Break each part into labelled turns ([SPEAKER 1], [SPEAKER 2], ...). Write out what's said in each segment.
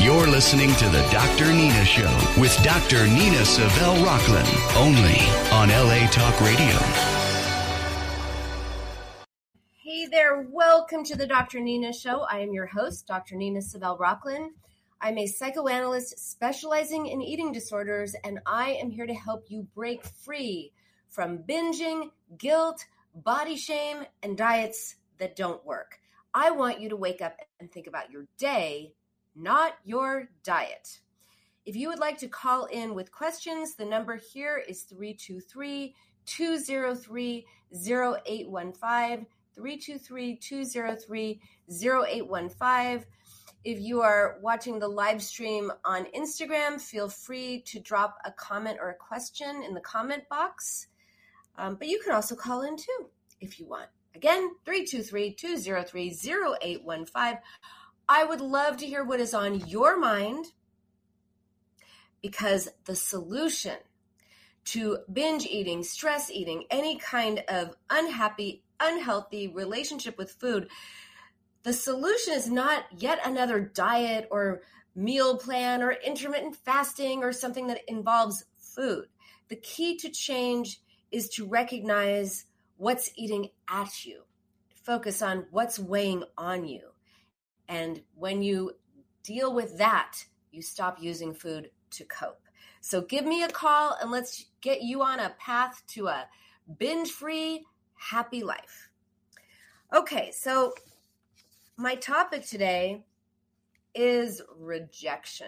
[SPEAKER 1] You're listening to the Dr. Nina Show with Dr. Nina Savelle Rocklin, only on LA Talk Radio.
[SPEAKER 2] Hey there, welcome to the Dr. Nina Show. I am your host, Dr. Nina Savelle Rocklin. I'm a psychoanalyst specializing in eating disorders, and I am here to help you break free from binging, guilt, body shame, and diets that don't work. I want you to wake up and think about your day, not your diet. If you would like to call in with questions, the number here is 323-203-0815, 323-203-0815. If you are watching the live stream on Instagram, feel free to drop a comment or a question in the comment box. But you can also call in too, if you want. Again, 323-203-0815. I would love to hear what is on your mind, because the solution to binge eating, stress eating, any kind of unhappy, unhealthy relationship with food, the solution is not yet another diet or meal plan or intermittent fasting or something that involves food. The key to change is to recognize what's eating at you, focus on what's weighing on you. And when you deal with that, you stop using food to cope. So give me a call and let's get you on a path to a binge-free, happy life. Okay, so my topic today is rejection.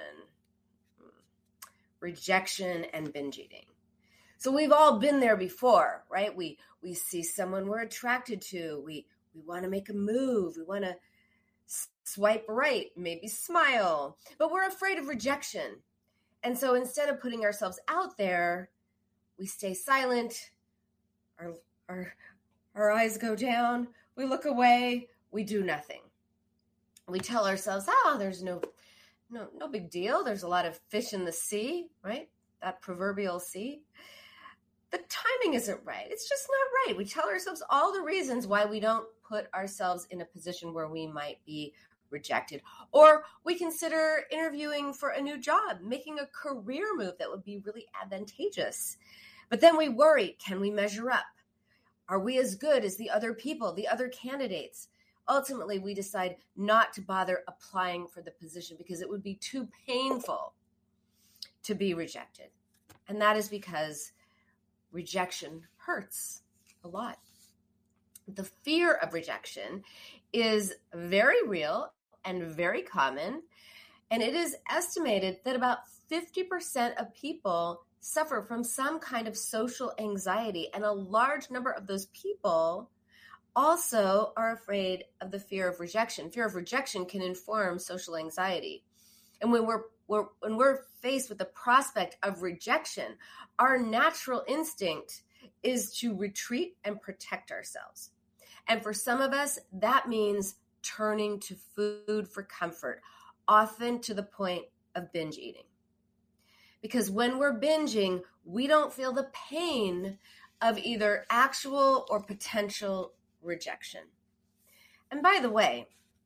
[SPEAKER 2] Rejection and binge eating. So we've all been there before, right? We see someone we're attracted to. We want to make a move. We want to swipe right, maybe smile, but we're afraid of rejection. And so instead of putting ourselves out there, we stay silent. Our eyes go down. We look away. We do nothing. We tell ourselves, there's no big deal. There's a lot of fish in the sea, right? That proverbial sea. The timing isn't right. It's just not right. We tell ourselves all the reasons why we don't put ourselves in a position where we might be rejected. Or we consider interviewing for a new job, making a career move that would be really advantageous. But then we worry, can we measure up? Are we as good as the other people, the other candidates? Ultimately, we decide not to bother applying for the position because it would be too painful to be rejected. And that is because rejection hurts a lot. The fear of rejection is very real and very common, and it is estimated that about 50% of people suffer from some kind of social anxiety, and a large number of those people also are afraid of the fear of rejection. Fear of rejection can inform social anxiety. And when we're faced with the prospect of rejection, our natural instinct is to retreat and protect ourselves. And for some of us, that means turning to food for comfort, often to the point of binge eating. Because when we're binging, we don't feel the pain of either actual or potential rejection. And by the way,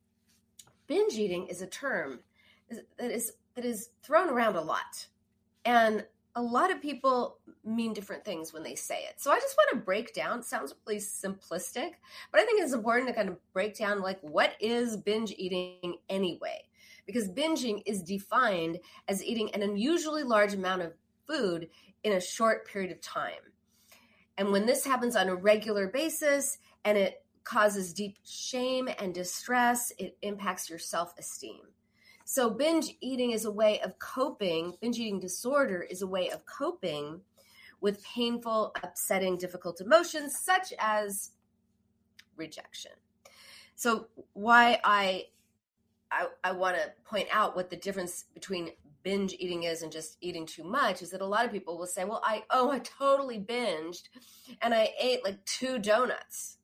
[SPEAKER 2] binge eating is a term that is thrown around a lot. And a lot of people mean different things when they say it. So I just want to break down, it sounds really simplistic, but I think it's important to kind of break down what is binge eating anyway? Because binging is defined as eating an unusually large amount of food in a short period of time. And when this happens on a regular basis and it causes deep shame and distress, it impacts your self-esteem. So binge eating is a way of coping. Binge eating disorder is a way of coping with painful, upsetting, difficult emotions such as rejection. So why I want to point out what the difference between binge eating is and just eating too much is that a lot of people will say, well, I totally binged and I ate 2 donuts.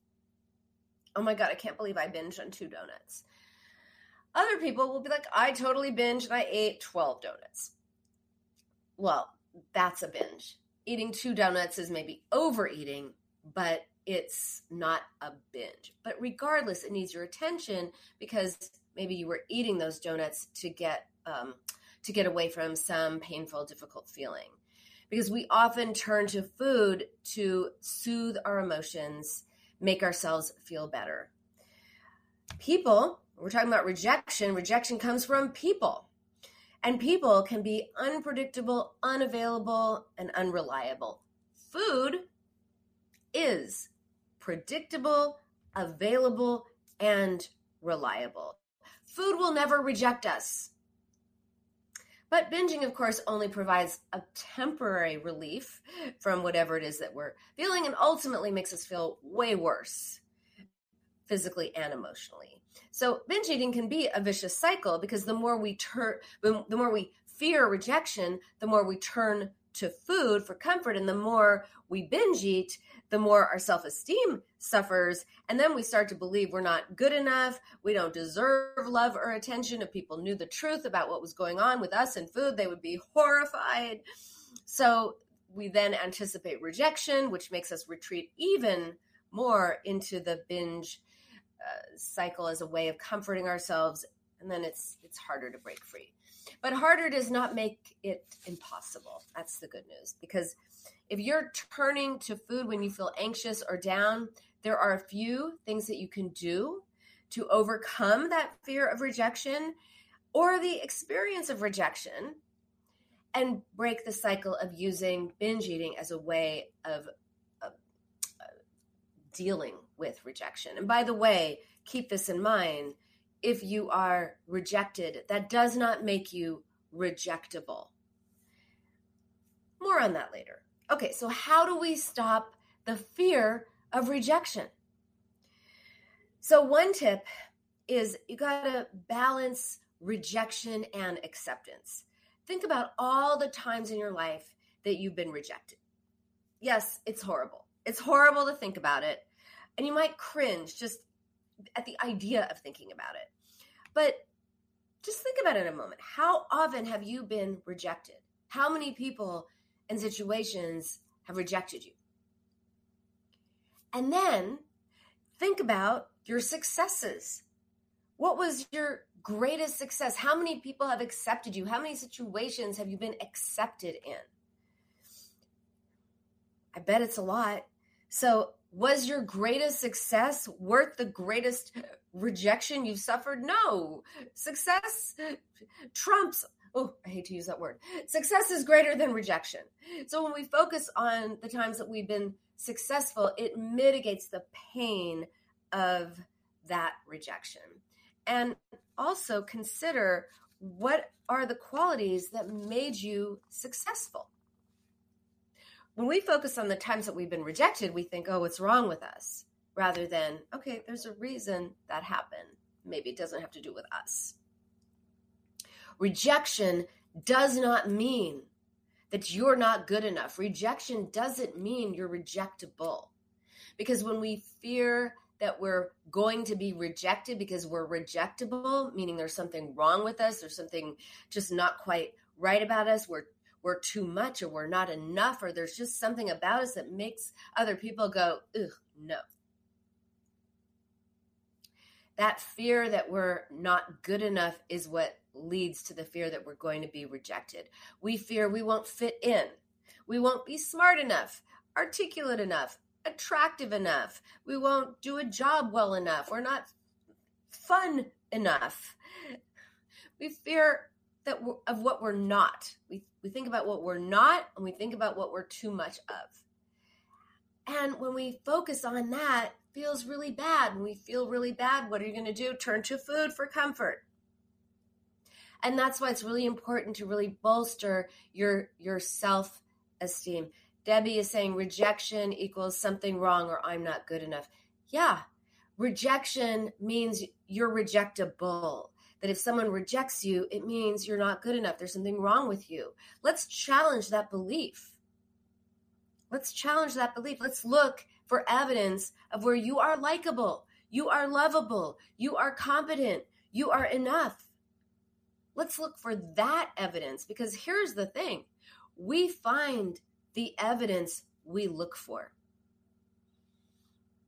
[SPEAKER 2] Oh my God, I can't believe I binged on 2 donuts. Other people will be like, I totally binged and I ate 12 donuts. Well, that's a binge. Eating 2 donuts is maybe overeating, but it's not a binge. But regardless, it needs your attention because maybe you were eating those donuts to get to get away from some painful, difficult feeling. Because we often turn to food to soothe our emotions, make ourselves feel better. People, we're talking about rejection. Rejection comes from people. And people can be unpredictable, unavailable, and unreliable. Food is predictable, available, and reliable. Food will never reject us. But binging, of course, only provides a temporary relief from whatever it is that we're feeling, and ultimately makes us feel way worse, physically and emotionally. So binge eating can be a vicious cycle, because the more we fear rejection, the more we turn to food for comfort, and the more we binge eat, the more our self-esteem suffers, and then we start to believe we're not good enough, we don't deserve love or attention. If people knew the truth about what was going on with us and food, they would be horrified. So we then anticipate rejection, which makes us retreat even more into the binge cycle as a way of comforting ourselves, and then it's harder to break free. But harder does not make it impossible. That's the good news, because if you're turning to food when you feel anxious or down, there are a few things that you can do to overcome that fear of rejection or the experience of rejection, and break the cycle of using binge eating as a way of dealing with rejection. And by the way, keep this in mind. If you are rejected, that does not make you rejectable. More on that later. Okay, so how do we stop the fear of rejection? So one tip is you got to balance rejection and acceptance. Think about all the times in your life that you've been rejected. Yes, it's horrible. It's horrible to think about it. And you might cringe just at the idea of thinking about it. But just think about it a moment. How often have you been rejected? How many people and situations have rejected you? And then think about your successes. What was your greatest success? How many people have accepted you? How many situations have you been accepted in? I bet it's a lot. So was your greatest success worth the greatest rejection you've suffered? No. Success trumps, I hate to use that word. Success is greater than rejection. So when we focus on the times that we've been successful, it mitigates the pain of that rejection. And also consider, what are the qualities that made you successful? When we focus on the times that we've been rejected, we think, oh, what's wrong with us? Rather than, okay, there's a reason that happened. Maybe it doesn't have to do with us. Rejection does not mean that you're not good enough. Rejection doesn't mean you're rejectable. Because when we fear that we're going to be rejected because we're rejectable, meaning there's something wrong with us, there's something just not quite right about us, we're too much, or we're not enough, or there's just something about us that makes other people go, ugh, no. That fear that we're not good enough is what leads to the fear that we're going to be rejected. We fear we won't fit in. We won't be smart enough, articulate enough, attractive enough. We won't do a job well enough. We're not fun enough. We fear of what we're not. We think about what we're not, and we think about what we're too much of. And when we focus on that, it feels really bad. When we feel really bad, what are you going to do? Turn to food for comfort. And that's why it's really important to really bolster your self-esteem. Debbie is saying rejection equals something wrong, or I'm not good enough. Yeah, rejection means you're rejectable. That if someone rejects you, it means you're not good enough. There's something wrong with you. Let's challenge that belief. Let's challenge that belief. Let's look for evidence of where you are likable, you are lovable, you are competent, you are enough. Let's look for that evidence, because here's the thing. We find the evidence we look for.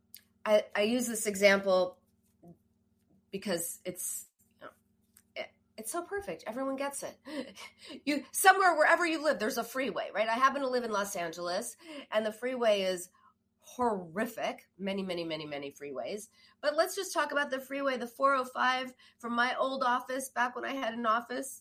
[SPEAKER 2] I use this example because it's It's so perfect. Everyone gets it. Somewhere, wherever you live, there's a freeway, right? I happen to live in Los Angeles, and the freeway is horrific. Many, many, many, many freeways. But let's just talk about the freeway, the 405 from my old office, back when I had an office,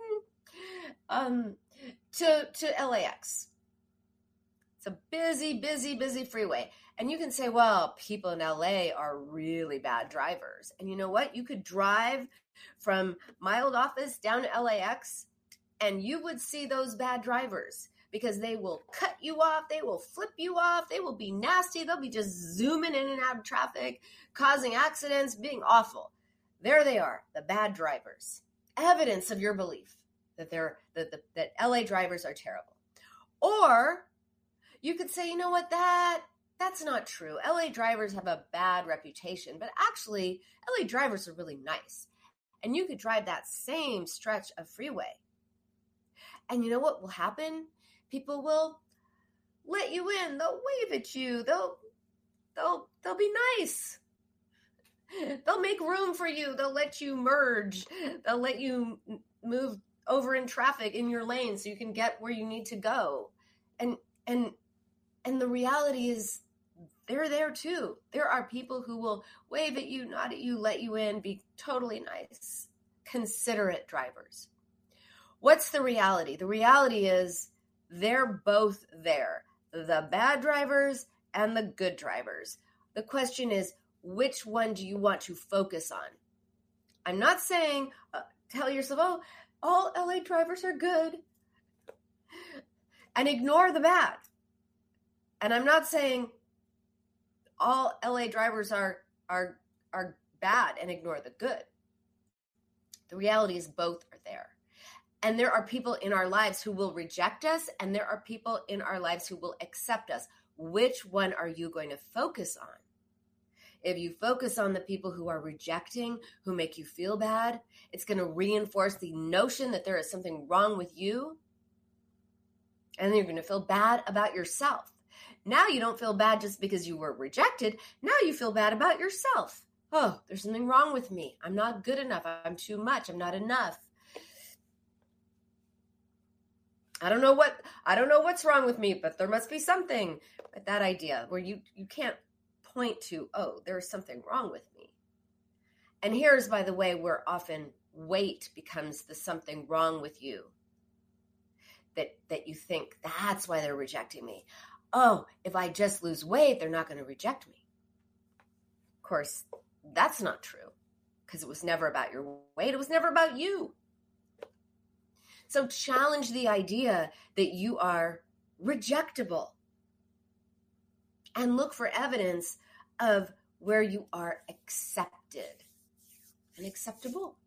[SPEAKER 2] to LAX. It's a busy, busy, busy freeway. And you can say, well, people in LA are really bad drivers. And you know what? You could drive from my old office down to LAX, and you would see those bad drivers because they will cut you off. They will flip you off. They will be nasty. They'll be just zooming in and out of traffic, causing accidents, being awful. There they are, the bad drivers. Evidence of your belief that that LA drivers are terrible. Or you could say, you know what, that's not true. LA drivers have a bad reputation, but actually LA drivers are really nice. And you could drive that same stretch of freeway. And you know what will happen? People will let you in. They'll wave at you. They'll be nice. They'll make room for you. They'll let you merge. They'll let you move over in traffic in your lane so you can get where you need to go. And the reality is they're there too. There are people who will wave at you, nod at you, let you in, be totally nice, considerate drivers. What's the reality? The reality is they're both there, the bad drivers and the good drivers. The question is, which one do you want to focus on? I'm not saying tell yourself, oh, all LA drivers are good, and ignore the bad. And I'm not saying all LA drivers are bad and ignore the good. The reality is both are there. And there are people in our lives who will reject us, and there are people in our lives who will accept us. Which one are you going to focus on? If you focus on the people who are rejecting, who make you feel bad, it's going to reinforce the notion that there is something wrong with you. And then you're going to feel bad about yourself. Now you don't feel bad just because you were rejected. Now you feel bad about yourself. Oh, there's something wrong with me. I'm not good enough. I'm too much. I'm not enough. I don't know what's wrong with me, but there must be something. But that idea where you can't point to, oh, there's something wrong with me. And here's, by the way, where often weight becomes the something wrong with you. That you think, that's why they're rejecting me. Oh, if I just lose weight, they're not going to reject me. Of course, that's not true, because it was never about your weight. It was never about you. So challenge the idea that you are rejectable and look for evidence of where you are accepted and acceptable.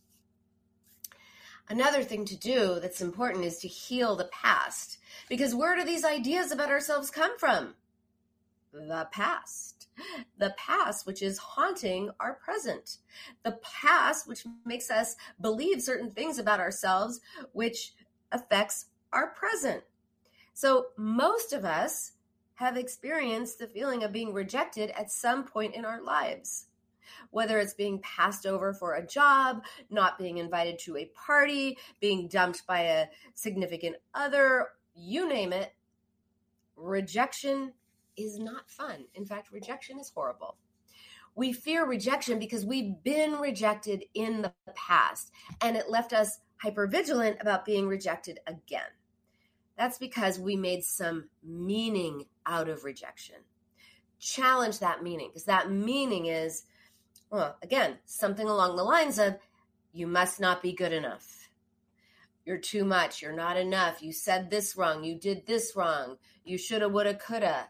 [SPEAKER 2] Another thing to do that's important is to heal the past, because where do these ideas about ourselves come from? The past. The past, which is haunting our present. The past, which makes us believe certain things about ourselves, which affects our present. So most of us have experienced the feeling of being rejected at some point in our lives. Whether it's being passed over for a job, not being invited to a party, being dumped by a significant other, you name it, rejection is not fun. In fact, rejection is horrible. We fear rejection because we've been rejected in the past, and it left us hypervigilant about being rejected again. That's because we made some meaning out of rejection. Challenge that meaning, because that meaning is, well, again, something along the lines of, you must not be good enough. You're too much. You're not enough. You said this wrong. You did this wrong. You shoulda, woulda, coulda.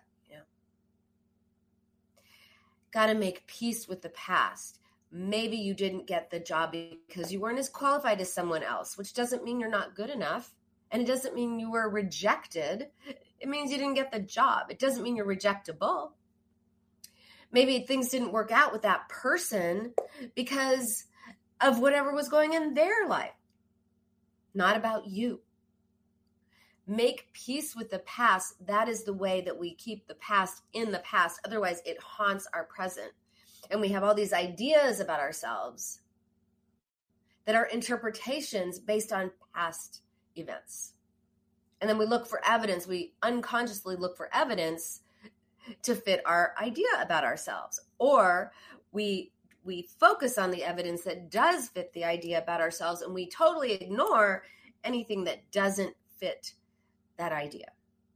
[SPEAKER 2] Got to make peace with the past. Maybe you didn't get the job because you weren't as qualified as someone else, which doesn't mean you're not good enough. And it doesn't mean you were rejected. It means you didn't get the job. It doesn't mean you're rejectable. Maybe things didn't work out with that person because of whatever was going in their life. Not about you. Make peace with the past. That is the way that we keep the past in the past. Otherwise, it haunts our present. And we have all these ideas about ourselves that are interpretations based on past events. And then we look for evidence. We unconsciously look for evidence to fit our idea about ourselves. Or we focus on the evidence that does fit the idea about ourselves, and we totally ignore anything that doesn't fit that idea.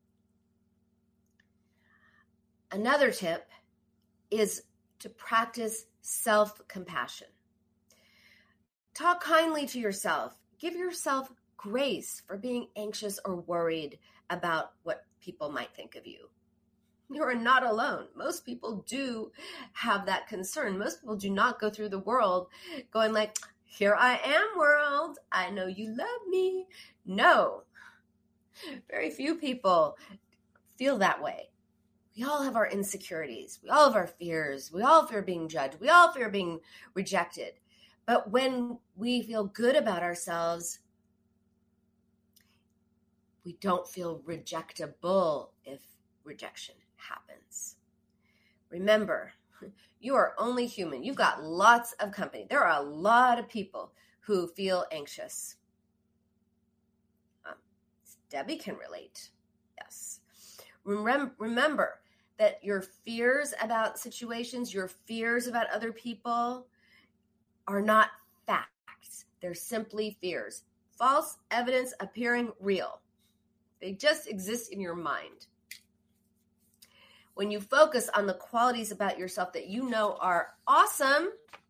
[SPEAKER 2] Another tip is to practice self-compassion. Talk kindly to yourself. Give yourself grace for being anxious or worried about what people might think of you. You are not alone. Most people do have that concern. Most people do not go through the world going like, here I am, world. I know you love me. No, very few people feel that way. We all have our insecurities. We all have our fears. We all fear being judged. We all fear being rejected. But when we feel good about ourselves, we don't feel rejectable if rejection happens. Remember, you are only human. You've got lots of company. There are a lot of people who feel anxious. Debbie can relate. Yes. Remember that your fears about situations, your fears about other people are not facts. They're simply fears. False evidence appearing real. They just exist in your mind. When you focus on the qualities about yourself that you know are awesome,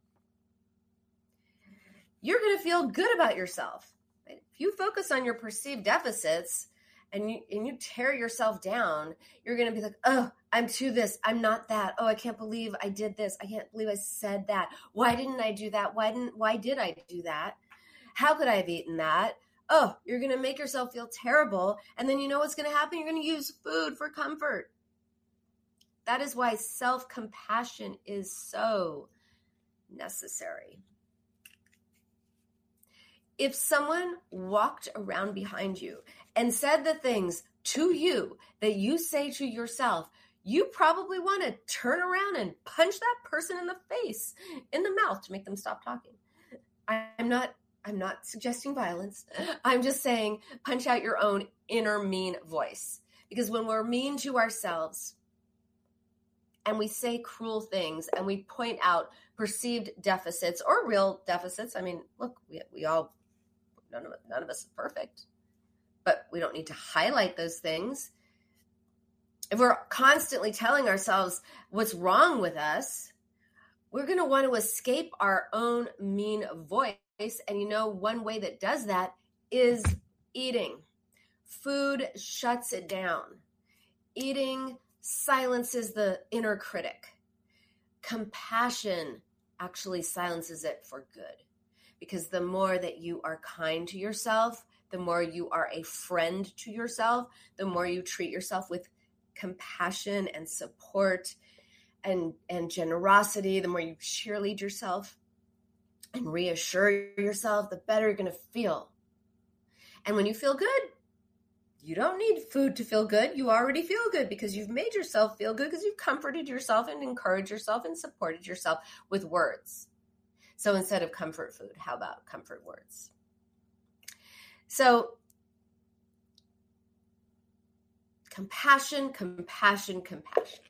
[SPEAKER 2] you're going to feel good about yourself. If you focus on your perceived deficits and you tear yourself down, you're going to be like, oh, I'm to this. I'm not that. Oh, I can't believe I did this. I can't believe I said that. Why didn't I do that? Why did I do that? How could I have eaten that? Oh, you're going to make yourself feel terrible. And then you know what's going to happen? You're going to use food for comfort. That is why self-compassion is so necessary. If someone walked around behind you and said the things to you that you say to yourself, you probably want to turn around and punch that person in the face, in the mouth to make them stop talking. I'm not suggesting violence. I'm just saying punch out your own inner mean voice. Because when we're mean to ourselves and we say cruel things and we point out perceived deficits or real deficits, I mean, look, we all, none of us is perfect, but we don't need to highlight those things. If we're constantly telling ourselves what's wrong with us, we're going to want to escape our own mean voice. And you know, one way that does that is eating. Food shuts it down. Eating silences the inner critic. Compassion actually silences it for good. Because the more that you are kind to yourself, the more you are a friend to yourself, the more you treat yourself with compassion and support and generosity, the more you cheerlead yourself and reassure yourself, the better you're going to feel. And when you feel good, you don't need food to feel good. You already feel good because you've made yourself feel good because you've comforted yourself and encouraged yourself and supported yourself with words. So instead of comfort food, how about comfort words? So compassion, compassion, compassion.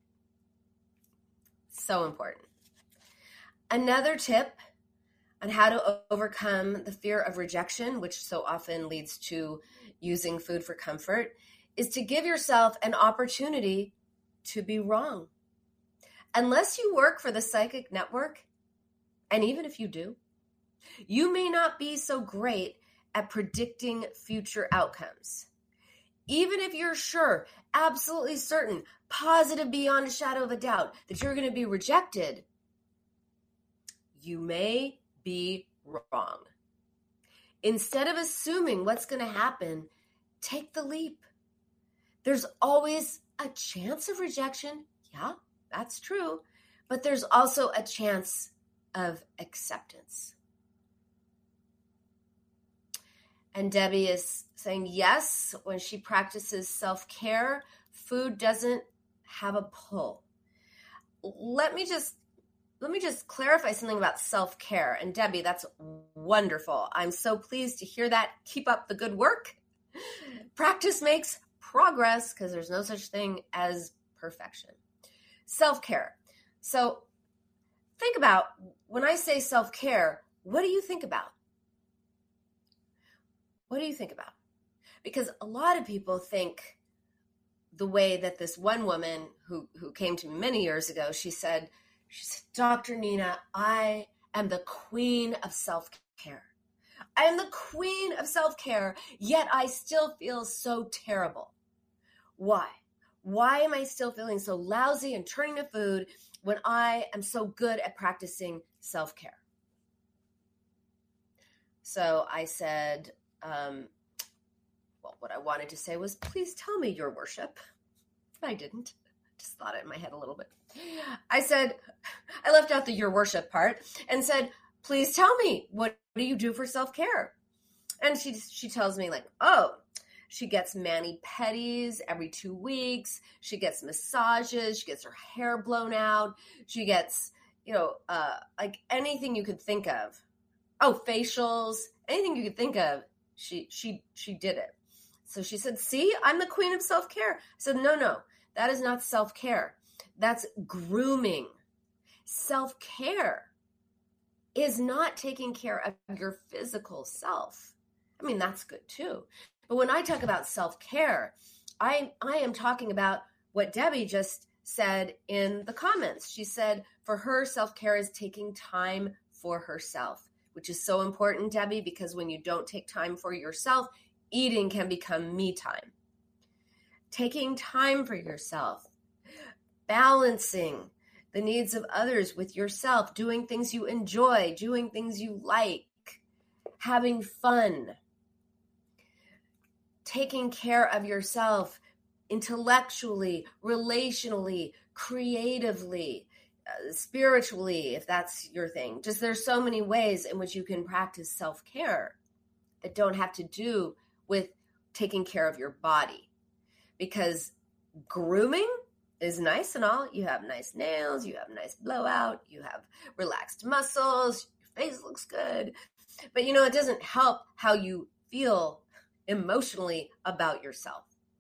[SPEAKER 2] So important. Another tip on how to overcome the fear of rejection, which so often leads to using food for comfort, is to give yourself an opportunity to be wrong. Unless you work for the psychic network, and even if you do, you may not be so great at predicting future outcomes. Even if you're sure, absolutely certain, positive beyond a shadow of a doubt that you're going to be rejected, you may be wrong. Instead of assuming what's going to happen, take the leap. There's always a chance of rejection. Yeah, that's true. But there's also a chance of acceptance. And Debbie is saying yes, when she practices self-care, food doesn't have a pull. Let me just let me just clarify something about self-care. And Debbie, that's wonderful. I'm so pleased to hear that. Keep up the good work. Practice makes progress, because there's no such thing as perfection. Self-care. So think about, when I say self-care, what do you think about? What do you think about? Because a lot of people think the way that this one woman who came to me many years ago, she said, Dr. Nina, I am the queen of self-care. I am the queen of self-care, yet I still feel so terrible. Why? Why am I still feeling so lousy and turning to food when I am so good at practicing self-care? So I said, well, what I wanted to say was, please tell me, Your Worship. I didn't. Just thought it in my head a little bit. I said, I left out the Your Worship part and said, please tell me, what do you do for self-care? And she tells me, like, oh, she gets mani-pedis every 2 weeks. She gets massages. She gets her hair blown out. She gets, like anything you could think of. Oh, facials, anything you could think of. She did it. So she said, see, I'm the queen of self-care. I said, no, that is not self-care. That's grooming. Self-care is not taking care of your physical self. I mean, that's good too. But when I talk about self-care, I am talking about what Debbie just said in the comments. She said for her, self-care is taking time for herself, which is so important, Debbie, because when you don't take time for yourself, eating can become me time. Taking time for yourself, balancing the needs of others with yourself, doing things you enjoy, doing things you like, having fun, taking care of yourself intellectually, relationally, creatively, spiritually, if that's your thing. Just there's so many ways in which you can practice self-care that don't have to do with taking care of your body. Because grooming is nice and all. You have nice nails, you have nice blowout, you have relaxed muscles, your face looks good. But it doesn't help how you feel emotionally about yourself.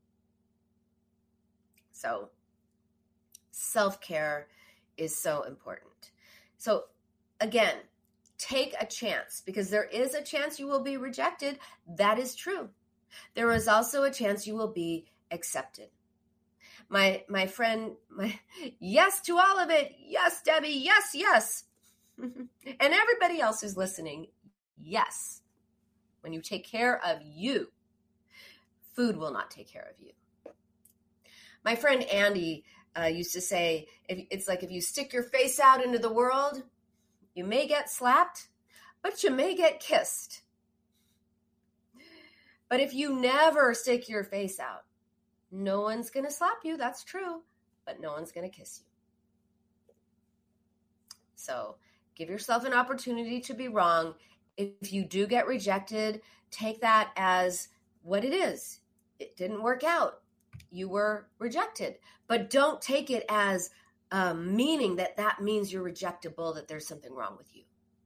[SPEAKER 2] So self-care is so important. So again, take a chance, because there is a chance you will be rejected. That is true. There is also a chance you will be accepted. My friend, yes to all of it. Yes, Debbie. Yes. And everybody else who's listening, yes. When you take care of you, food will not take care of you. My friend Andy used to say, it's like if you stick your face out into the world, you may get slapped, but you may get kissed. But if you never stick your face out, no one's going to slap you. That's true. But no one's going to kiss you. So give yourself an opportunity to be wrong. If you do get rejected, take that as what it is. It didn't work out. You were rejected. But don't take it as meaning that means you're rejectable, that there's something wrong with you.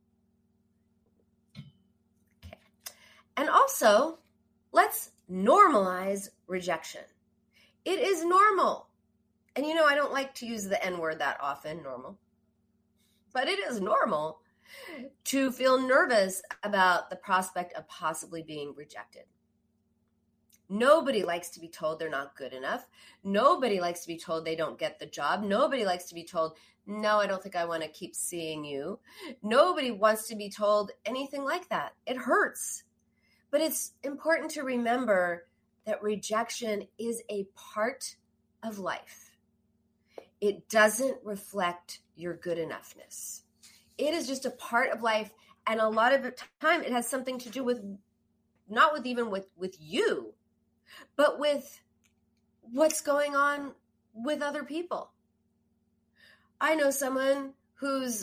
[SPEAKER 2] Okay. And also, let's normalize rejection. It is normal. And I don't like to use the N word that often, normal. But it is normal to feel nervous about the prospect of possibly being rejected. Nobody likes to be told they're not good enough. Nobody likes to be told they don't get the job. Nobody likes to be told, no, I don't think I want to keep seeing you. Nobody wants to be told anything like that. It hurts. But it's important to remember that rejection is a part of life. It doesn't reflect your good enoughness. It is just a part of life. And a lot of the time it has something to do with, not with even with you, but with what's going on with other people. I know someone who's,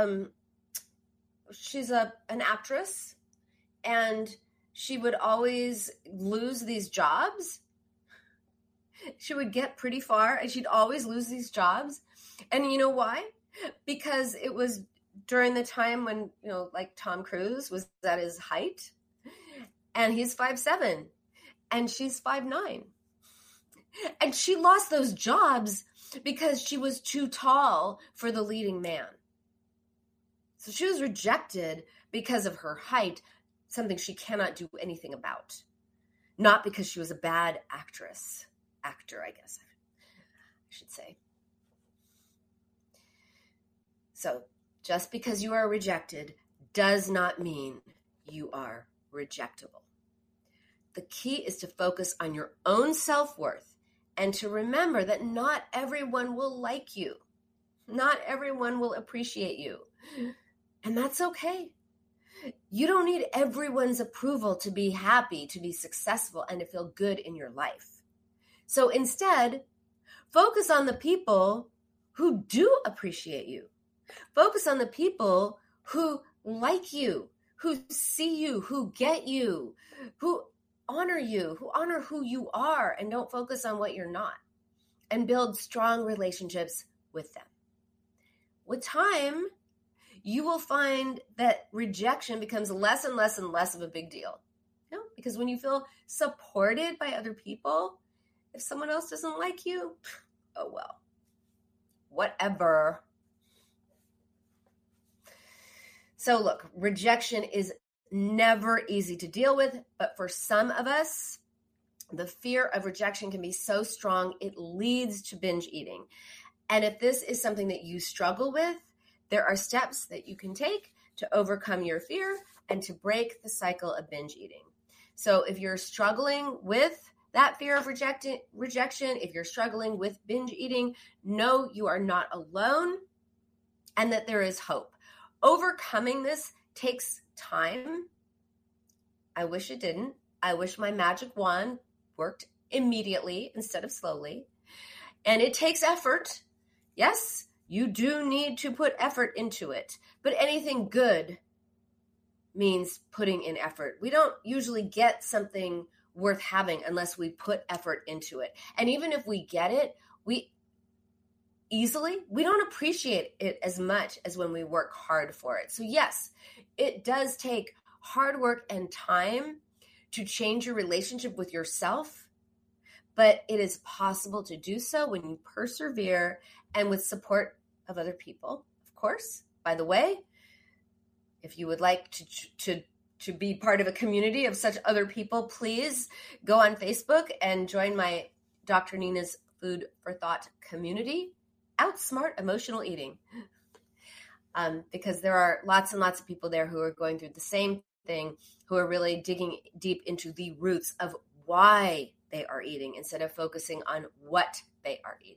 [SPEAKER 2] she's an actress, and she would always lose these jobs. She would get pretty far and she'd always lose these jobs. And you know why? because it was during the time when, like Tom Cruise was at his height, and he's 5'7", and she's 5'9". And she lost those jobs because she was too tall for the leading man. So she was rejected because of her height, something she cannot do anything about. Not because she was a bad actor, I guess I should say. So just because you are rejected does not mean you are rejectable. The key is to focus on your own self-worth and to remember that not everyone will like you. Not everyone will appreciate you. And that's okay. You don't need everyone's approval to be happy, to be successful, and to feel good in your life. So instead, focus on the people who do appreciate you. Focus on the people who like you, who see you, who get you, who honor you, who honor who you are, and don't focus on what you're not. And build strong relationships with them. With time, you will find that rejection becomes less and less and less of a big deal. Because when you feel supported by other people, if someone else doesn't like you, oh well, whatever. So look, rejection is never easy to deal with, but for some of us, the fear of rejection can be so strong, it leads to binge eating. And if this is something that you struggle with, there are steps that you can take to overcome your fear and to break the cycle of binge eating. So if you're struggling with that fear of rejection, if you're struggling with binge eating, know you are not alone and that there is hope. Overcoming this takes time. I wish it didn't. I wish my magic wand worked immediately instead of slowly. And it takes effort. Yes, you do need to put effort into it. But anything good means putting in effort. We don't usually get something worth having unless we put effort into it. And even if we get it, we don't appreciate it as much as when we work hard for it. So yes, it does take hard work and time to change your relationship with yourself, but it is possible to do so when you persevere and with support of other people, of course. By the way, if you would like to be part of a community of such other people, please go on Facebook and join my Dr. Nina's Food for Thought community. Outsmart emotional eating. Because there are lots and lots of people there who are going through the same thing, who are really digging deep into the roots of why they are eating instead of focusing on what they are eating.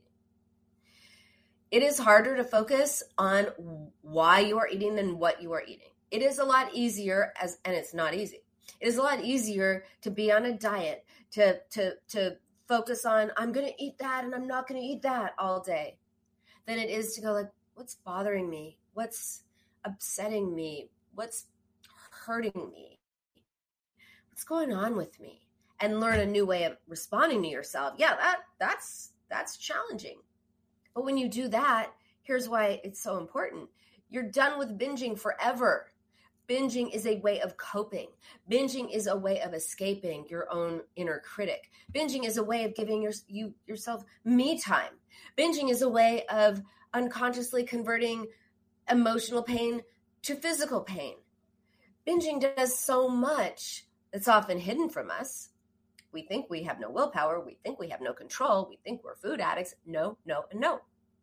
[SPEAKER 2] It is harder to focus on why you are eating than what you are eating. It is a lot easier, and it's not easy. It is a lot easier to be on a diet, to focus on, I'm going to eat that and I'm not going to eat that all day, than it is to go like, what's bothering me? What's upsetting me? What's hurting me? What's going on with me? And learn a new way of responding to yourself. Yeah, that's challenging. But when you do that, here's why it's so important. You're done with binging forever. Binging is a way of coping. Binging is a way of escaping your own inner critic. Binging is a way of giving yourself me time. Binging is a way of unconsciously converting emotional pain to physical pain. Binging does so much that's often hidden from us. We think we have no willpower. We think we have no control. We think we're food addicts. No, no, and no.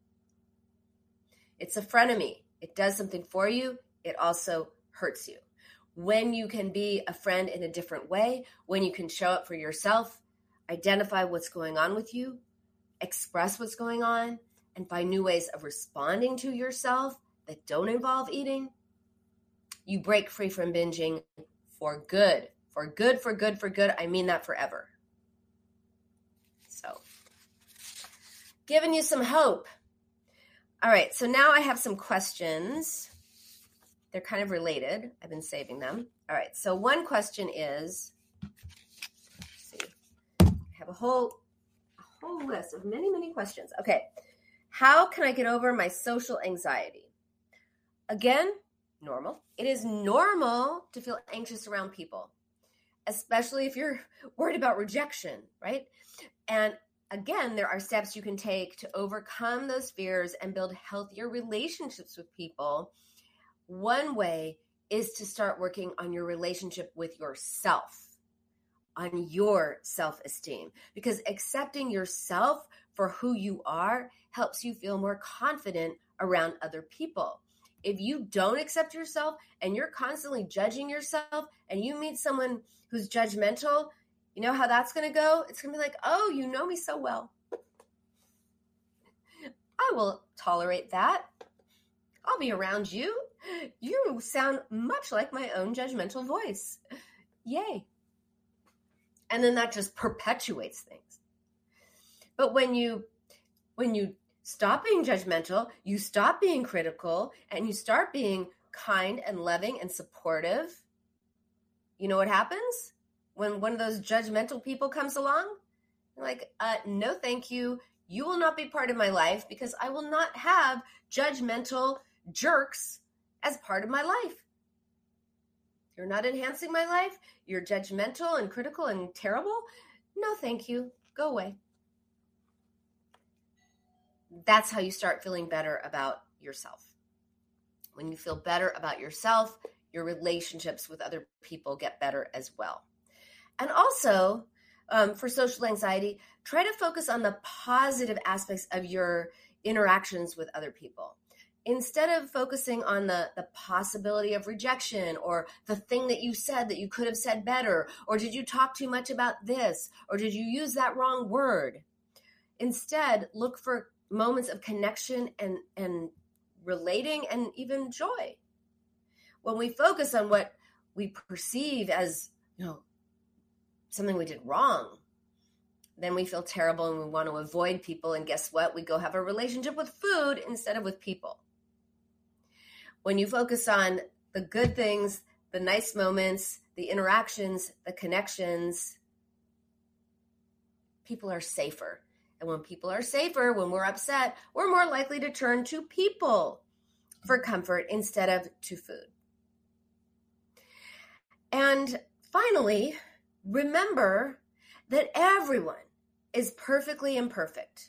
[SPEAKER 2] It's a frenemy. It does something for you. It also hurts you. When you can be a friend in a different way, when you can show up for yourself, identify what's going on with you, express what's going on, and find new ways of responding to yourself that don't involve eating, you break free from binging for good. For good, for good, for good. I mean that forever. So, giving you some hope. All right, so now I have some questions. They're kind of related. I've been saving them. All right, so one question is, let's see, I have a whole list of many, many questions. Okay, How can I get over my social anxiety? Again, normal. It is normal to feel anxious around people, especially if you're worried about rejection, right? And again, there are steps you can take to overcome those fears and build healthier relationships with people. One way is to start working on your relationship with yourself, on your self-esteem, because accepting yourself for who you are helps you feel more confident around other people. If you don't accept yourself and you're constantly judging yourself and you meet someone who's judgmental, you know how that's going to go? It's going to be like, oh, you know me so well. I will tolerate that. I'll be around you. You sound much like my own judgmental voice. Yay. And then that just perpetuates things. But when you stop being judgmental, you stop being critical, and you start being kind and loving and supportive, you know what happens? When one of those judgmental people comes along, you're like, no, thank you. You will not be part of my life because I will not have judgmental jerks as part of my life. You're not enhancing my life. You're judgmental and critical and terrible. No, thank you. Go away. That's how you start feeling better about yourself. When you feel better about yourself, your relationships with other people get better as well. And also, for social anxiety, try to focus on the positive aspects of your interactions with other people. Instead of focusing on the possibility of rejection or the thing that you said that you could have said better, or did you talk too much about this, or did you use that wrong word? Instead, look for moments of connection and relating and even joy. When we focus on what we perceive as, something we did wrong, then we feel terrible and we want to avoid people. And guess what? We go have a relationship with food instead of with people. When you focus on the good things, the nice moments, the interactions, the connections, people are safer. And when people are safer, when we're upset, we're more likely to turn to people for comfort instead of to food. And finally, remember that everyone is perfectly imperfect.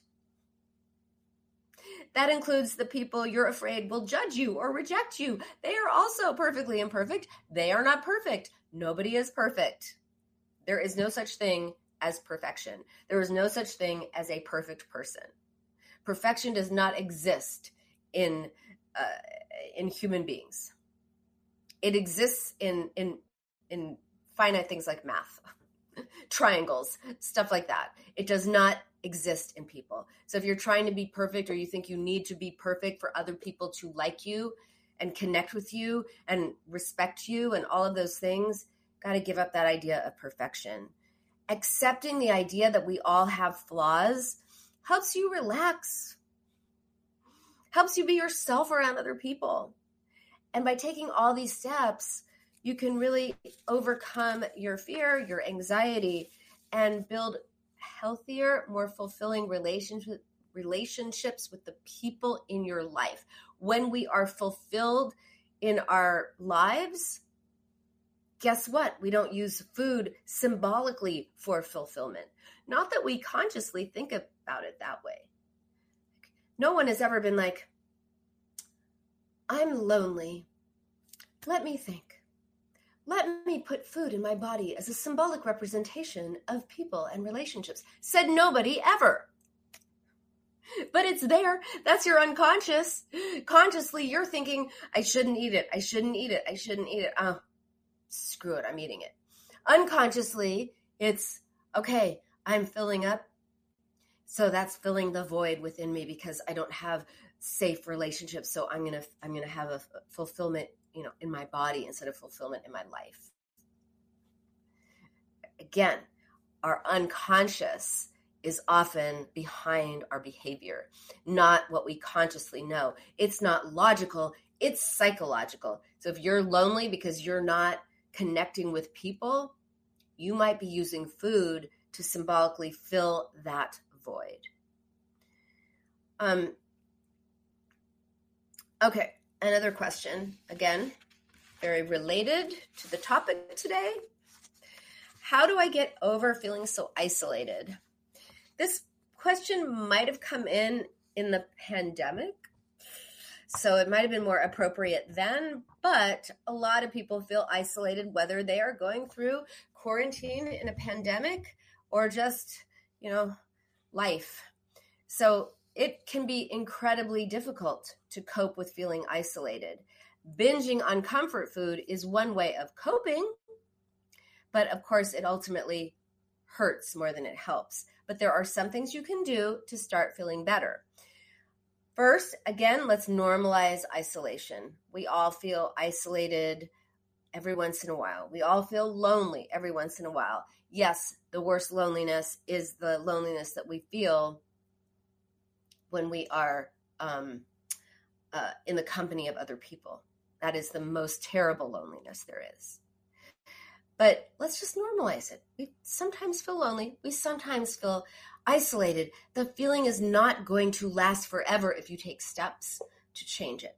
[SPEAKER 2] That includes the people you're afraid will judge you or reject you. They are also perfectly imperfect. They are not perfect. Nobody is perfect. There is no such thing as perfection. There is no such thing as a perfect person. Perfection does not exist in human beings. It exists in finite things like math, triangles, stuff like that. It does not exist in people. So if you're trying to be perfect, or you think you need to be perfect for other people to like you and connect with you and respect you and all of those things, got to give up that idea of perfection. Accepting the idea that we all have flaws helps you relax, helps you be yourself around other people. And by taking all these steps, you can really overcome your fear, your anxiety, and build healthier, more fulfilling relationships with the people in your life. When we are fulfilled in our lives, guess what? We don't use food symbolically for fulfillment. Not that we consciously think about it that way. No one has ever been like, I'm lonely. Let me think. Let me put food in my body as a symbolic representation of people and relationships. Said nobody ever. But it's there. That's your unconscious. Consciously, you're thinking, I shouldn't eat it. I shouldn't eat it. I shouldn't eat it. Oh, screw it. I'm eating it. Unconsciously, it's, okay, I'm filling up. So that's filling the void within me because I don't have safe relationships. So I'm gonna have a fulfillment, in my body instead of fulfillment in my life. Again, our unconscious is often behind our behavior, not what we consciously know. It's not logical, it's psychological. So if you're lonely because you're not connecting with people, you might be using food to symbolically fill that void. Okay, another question. Again, very related to the topic today. How do I get over feeling so isolated? This question might have come in the pandemic, so it might have been more appropriate then, but a lot of people feel isolated, whether they are going through quarantine in a pandemic or just, life. So it can be incredibly difficult to cope with feeling isolated. Binging on comfort food is one way of coping, but of course it ultimately hurts more than it helps. But there are some things you can do to start feeling better. First, again, let's normalize isolation. We all feel isolated every once in a while. We all feel lonely every once in a while. Yes, the worst loneliness is the loneliness that we feel when we are in the company of other people. That is the most terrible loneliness there is. But let's just normalize it. We sometimes feel lonely. We sometimes feel isolated. The feeling is not going to last forever if you take steps to change it.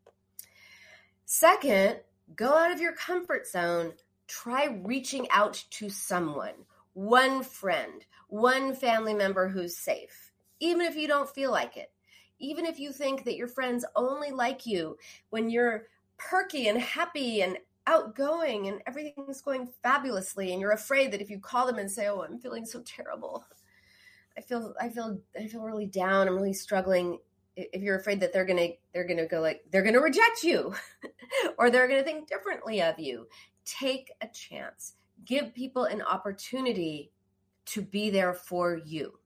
[SPEAKER 2] Second, go out of your comfort zone. Try reaching out to someone, one friend, one family member who's safe, even if you don't feel like it. Even if you think that your friends only like you when you're perky and happy and outgoing and everything's going fabulously, and you're afraid that if you call them and say, "Oh, I'm feeling so terrible. I feel really down. I'm really struggling." If you're afraid that they're gonna reject you or they're gonna think differently of you, take a chance. Give people an opportunity to be there for you.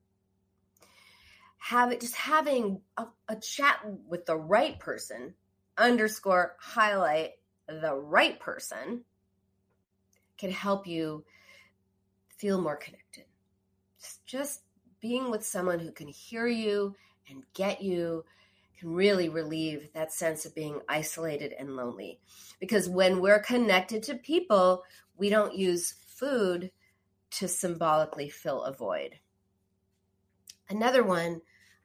[SPEAKER 2] Having a chat with the right person, highlight the right person, can help you feel more connected. Just being with someone who can hear you and get you can really relieve that sense of being isolated and lonely. Because when we're connected to people, we don't use food to symbolically fill a void. Another one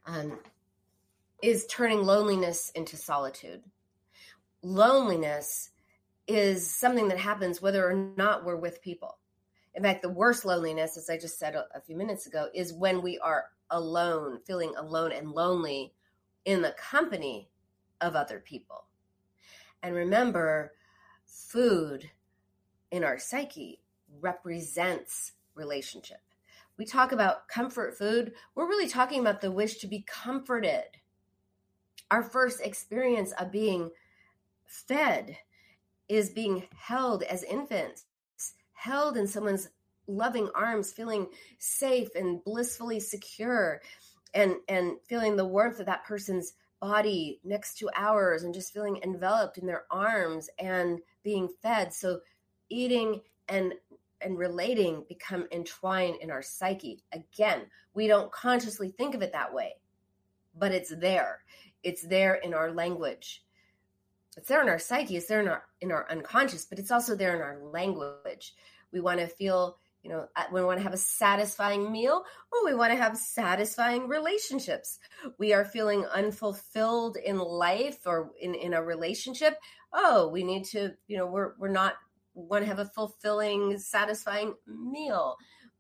[SPEAKER 2] is turning loneliness into solitude. Loneliness is something that happens whether or not we're with people. In fact, the worst loneliness, as I just said a few minutes ago, is when we are alone, feeling alone and lonely in the company of other people. And remember, food in our psyche represents relationship. We talk about comfort food, we're really talking about the wish to be comforted. Our first experience of being fed is being held as infants, held in someone's loving arms, feeling safe and blissfully secure, and feeling the warmth of that person's body next to ours, and just feeling enveloped in their arms and being fed. So eating and relating become entwined in our psyche. Again, we don't consciously think of it that way, but it's there. It's there in our language. It's there in our psyche. It's there in our unconscious, but it's also there in our language. We want to feel, we want to have a satisfying meal. Oh, we want to have satisfying relationships. We are feeling unfulfilled in life or in a relationship. Oh, we need to, we're not want to have a fulfilling, satisfying meal.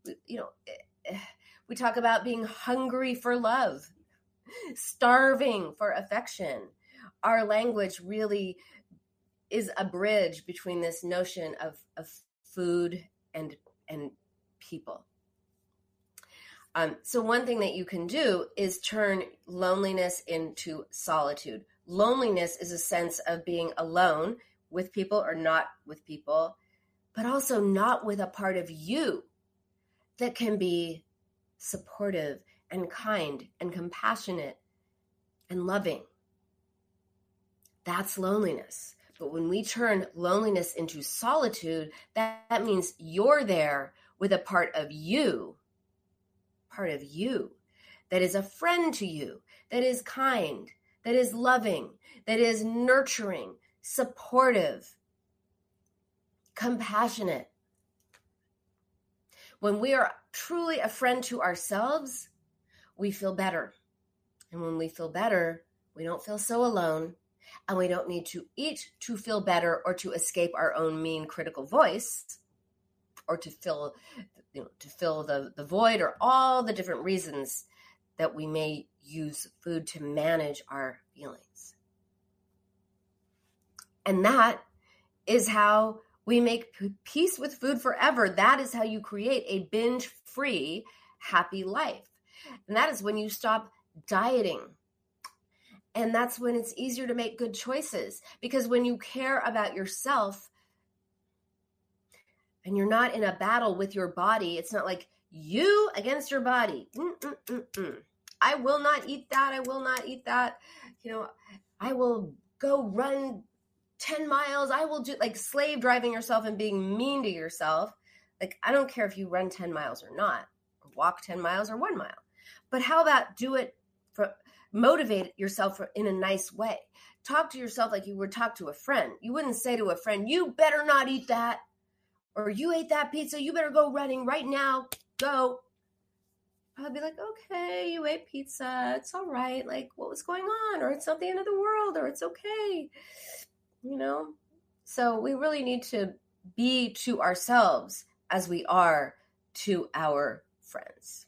[SPEAKER 2] We talk about being hungry for love, starving for affection. Our language really is a bridge between this notion of food and people. So one thing that you can do is turn loneliness into solitude. Loneliness is a sense of being alone with people or not with people, but also not with a part of you that can be supportive and kind and compassionate and loving. That's loneliness. But when we turn loneliness into solitude, that means you're there with a part of you that is a friend to you, that is kind, that is loving, that is nurturing, supportive, compassionate. When we are truly a friend to ourselves, we feel better. And when we feel better, we don't feel so alone. And we don't need to eat to feel better or to escape our own mean critical voice or to fill the void, or all the different reasons that we may use food to manage our feelings. And that is how we make peace with food forever. That is how you create a binge-free, happy life. And that is when you stop dieting. And that's when it's easier to make good choices. Because when you care about yourself and you're not in a battle with your body, it's not like you against your body. I will not eat that. I will not eat that. I will go run 10 miles. I will do, like, slave driving yourself and being mean to yourself. Like, I don't care if you run 10 miles or not, or walk 10 miles or 1 mile. But how about do it motivate yourself in a nice way. Talk to yourself like you would talk to a friend. You wouldn't say to a friend, you better not eat that, or you ate that pizza, you better go running right now, go. I'd be like, okay, you ate pizza, it's all right, like, what was going on? Or it's not the end of the world, or it's okay, So we really need to be to ourselves as we are to our friends.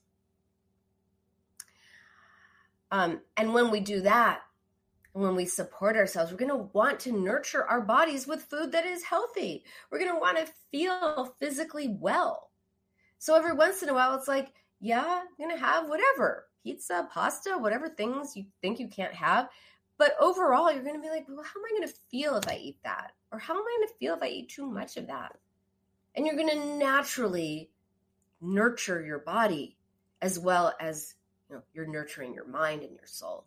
[SPEAKER 2] And when we do that, when we support ourselves, we're going to want to nurture our bodies with food that is healthy. We're going to want to feel physically well. So every once in a while, it's like, yeah, I'm going to have whatever, pizza, pasta, whatever things you think you can't have. But overall, you're going to be like, well, how am I going to feel if I eat that? Or how am I going to feel if I eat too much of that? And you're going to naturally nurture your body as well as you're nurturing your mind and your soul.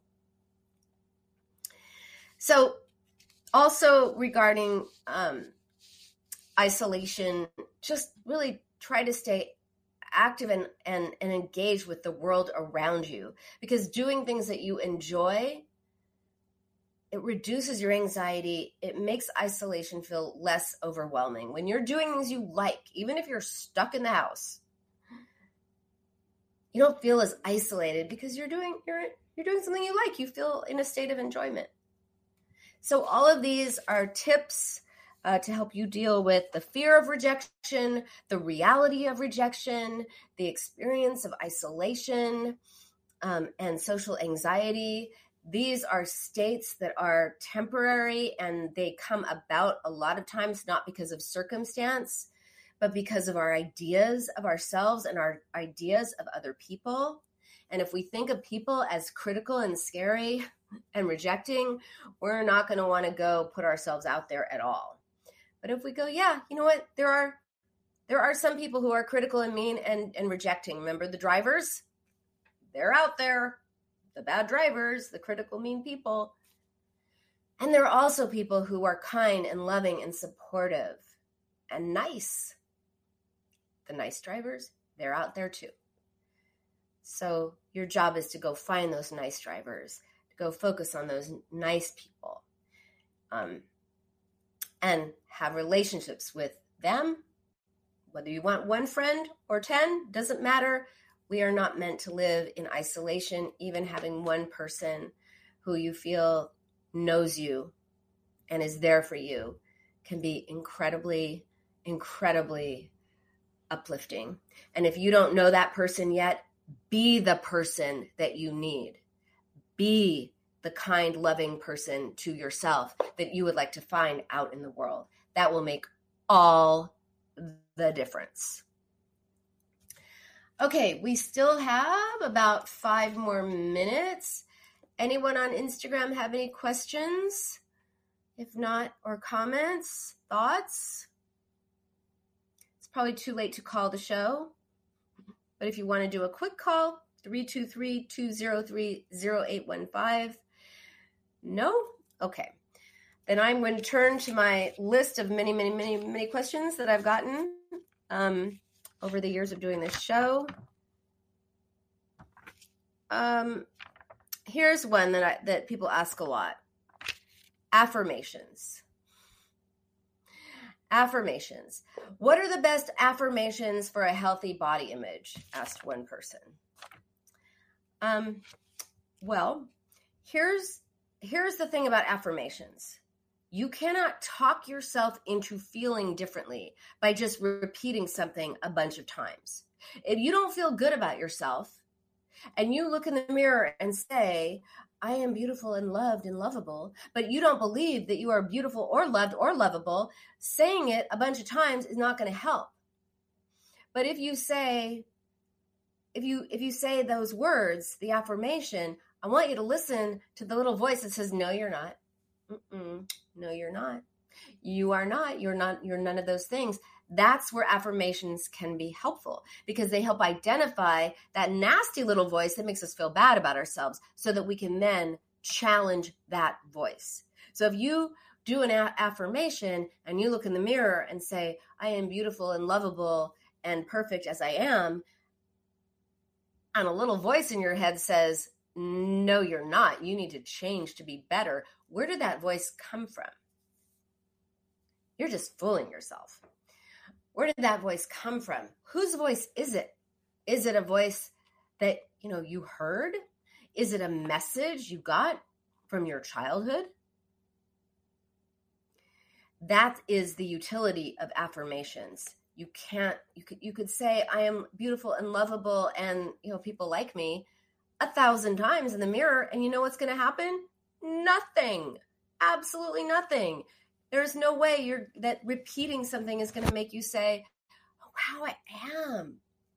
[SPEAKER 2] So also regarding isolation, just really try to stay active and engage with the world around you, because doing things that you enjoy, it reduces your anxiety. It makes isolation feel less overwhelming. When you're doing things you like, even if you're stuck in the house, you don't feel as isolated because you're doing something you like. You feel in a state of enjoyment. So all of these are tips to help you deal with the fear of rejection, the reality of rejection, the experience of isolation, and social anxiety. These are states that are temporary, and they come about a lot of times not because of circumstance, but because of our ideas of ourselves and our ideas of other people. And if we think of people as critical and scary and rejecting, we're not going to want to go put ourselves out there at all. But if we go, yeah, you know what? There are some people who are critical and mean and rejecting. Remember the drivers? They're out there. The bad drivers, the critical, mean people. And there are also people who are kind and loving and supportive and nice. The nice drivers, they're out there too. So your job is to go find those nice drivers, to go focus on those nice people, and have relationships with them. Whether you want one friend or 10, doesn't matter. We are not meant to live in isolation. Even having one person who you feel knows you and is there for you can be incredibly, incredibly uplifting. And if you don't know that person yet, be the person that you need. Be the kind, loving person to yourself that you would like to find out in the world. That will make all the difference. Okay, we still have about 5 more minutes. Anyone on Instagram have any questions? If not, or comments, thoughts? It's probably too late to call the show. But if you want to do a quick call, 323-203-0815. No? Okay. Then I'm going to turn to my list of many, many, many, many questions that I've gotten over the years of doing this show. Here's one that people ask a lot. Affirmations. Affirmations. What are the best affirmations for a healthy body image? Asked one person. Well, here's here's the thing about affirmations. You cannot talk yourself into feeling differently by just repeating something a bunch of times. If you don't feel good about yourself and you look in the mirror and say, I am beautiful and loved and lovable, but you don't believe that you are beautiful or loved or lovable, saying it a bunch of times is not going to help. But if you say, if you say those words, the affirmation, I want you to listen to the little voice that says, no, you're not. No, you're not. You are not. You're not. You're none of those things. That's where affirmations can be helpful, because they help identify that nasty little voice that makes us feel bad about ourselves, so that we can then challenge that voice. So if you do an affirmation and you look in the mirror and say, I am beautiful and lovable and perfect as I am, and a little voice in your head says, no, you're not. You need to change to be better. Where did that voice come from? You're just fooling yourself. Where did that voice come from? Whose voice is it? Is it a voice that, you heard? Is it a message you got from your childhood? That is the utility of affirmations. You could say, I am beautiful and lovable and, people like me 1,000 times in the mirror, and you know what's going to happen? Nothing. Absolutely nothing. There's no way that repeating something is going to make you say, oh, wow, I am.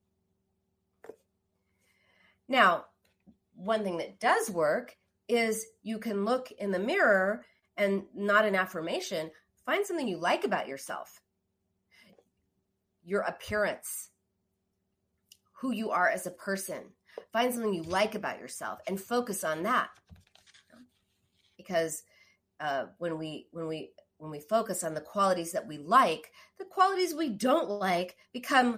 [SPEAKER 2] Now, one thing that does work is you can look in the mirror and not an affirmation, find something you like about yourself. Your appearance, who you are as a person. Find something you like about yourself and focus on that. Because when we focus on the qualities that we like, the qualities we don't like become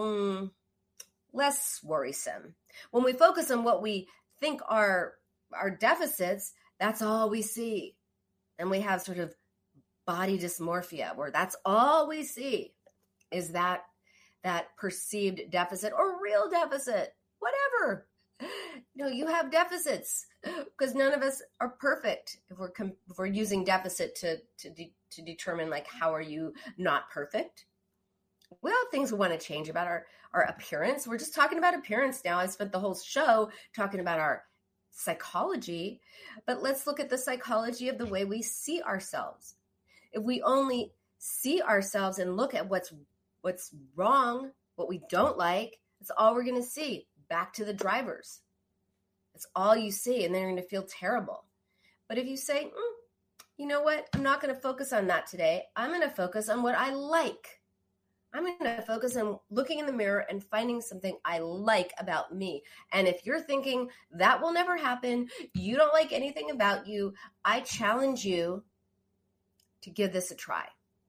[SPEAKER 2] less worrisome. When we focus on what we think are our deficits, that's all we see. And we have sort of body dysmorphia, where that's all we see is that perceived deficit or real deficit, whatever. You have deficits, because none of us are perfect. If we're using deficit to determine, like, how are you not perfect? We all have things we want to change about our appearance. We're just talking about appearance now. I spent the whole show talking about our psychology, but let's look at the psychology of the way we see ourselves. If we only see ourselves and look at what's wrong, what we don't like, that's all we're going to see. Back to the drivers. That's all you see, and then you're going to feel terrible. But if you say, you know what? I'm not going to focus on that today. I'm going to focus on what I like. I'm going to focus on looking in the mirror and finding something I like about me. And if you're thinking that will never happen, you don't like anything about you, I challenge you to give this a try.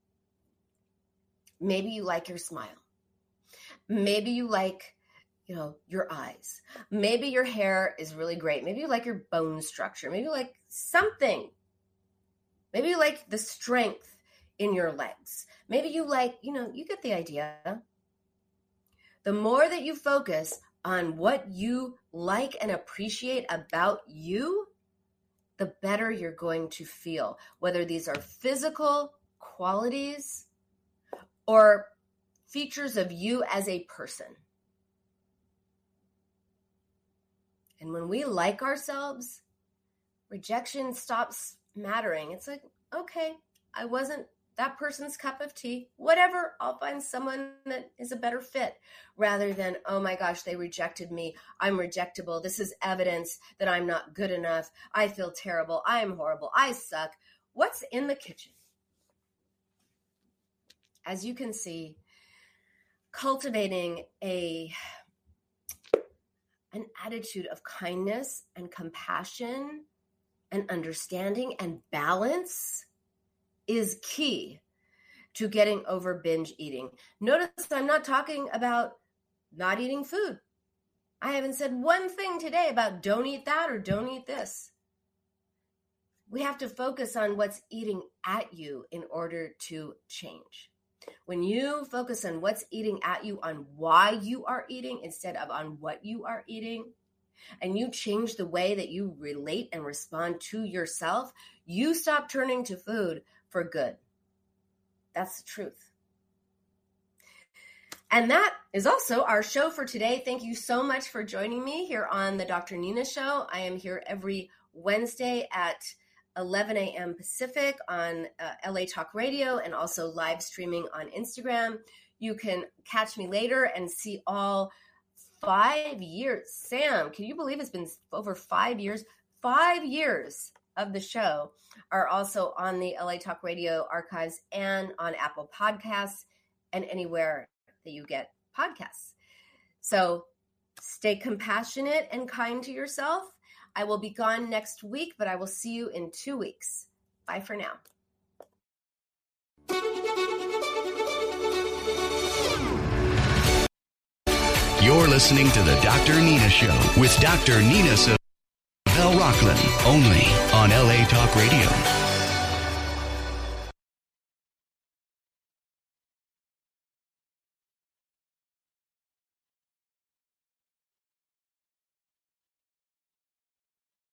[SPEAKER 2] Maybe you like your smile. Maybe you like, your eyes. Maybe your hair is really great. Maybe you like your bone structure. Maybe you like something. Maybe you like the strength in your legs. Maybe you like, you get the idea. The more that you focus on what you like and appreciate about you, the better you're going to feel, whether these are physical qualities or features of you as a person. And when we like ourselves, rejection stops mattering. It's like, okay, I wasn't that person's cup of tea. Whatever, I'll find someone that is a better fit, rather than, oh my gosh, they rejected me. I'm rejectable. This is evidence that I'm not good enough. I feel terrible. I am horrible. I suck. What's in the kitchen? As you can see, cultivating an attitude of kindness and compassion and understanding and balance is key to getting over binge eating. Notice I'm not talking about not eating food. I haven't said one thing today about don't eat that or don't eat this. We have to focus on what's eating at you in order to change. When you focus on what's eating at you, on why you are eating instead of on what you are eating, and you change the way that you relate and respond to yourself, you stop turning to food for good. That's the truth. And that is also our show for today. Thank you so much for joining me here on the Dr. Nina Show. I am here every Wednesday at 11 a.m. Pacific on LA Talk Radio and also live streaming on Instagram. You can catch me later and see all 5 years. Sam, can you believe it's been over 5 years? 5 years of the show are also on the LA Talk Radio archives and on Apple Podcasts and anywhere that you get podcasts. So stay compassionate and kind to yourself. I will be gone next week, but I will see you in 2 weeks. Bye for now.
[SPEAKER 1] You're listening to the Dr. Nina Show with Dr. Nina Savelle Rocklin, only on LA Talk Radio.